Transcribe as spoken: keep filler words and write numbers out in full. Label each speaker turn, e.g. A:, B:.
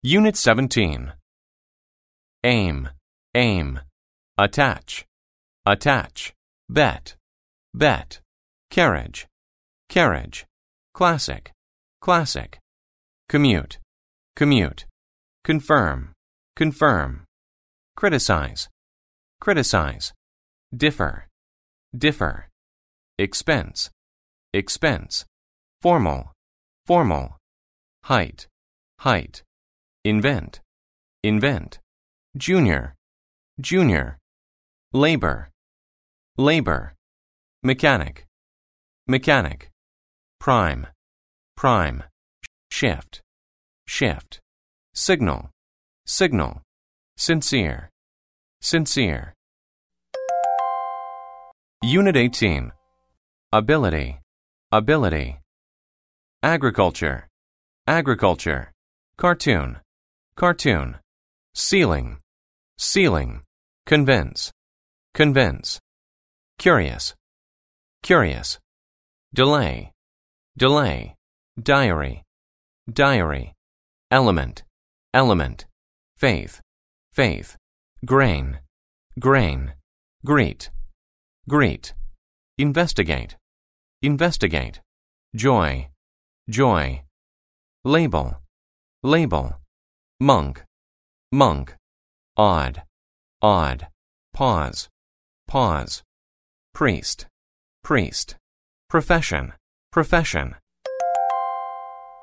A: Unit seventeen. Aim, aim. Attach, attach. Bet, bet. Carriage, carriage. Classic, classic. Commute, commute. Confirm, confirm. Criticize, criticize. Differ, differ. Expense, expense. Formal, formal. Height, height. Invent, invent. Junior, junior. Labor, labor. Mechanic, mechanic. Prime, prime. Shift, shift. Signal, signal. Sincere, sincere. Unit eighteen. Ability, ability. Agriculture, agriculture. Cartoon, cartoon. Ceiling, ceiling. Convince, convince. Curious, curious. Delay, delay. Diary, diary. Element, element. Faith, faith. Grain, grain. Greet, greet. Investigate, investigate. Joy, joy. Label, label. Monk, monk. Odd, odd. Pause, pause. Priest, priest. Profession, profession.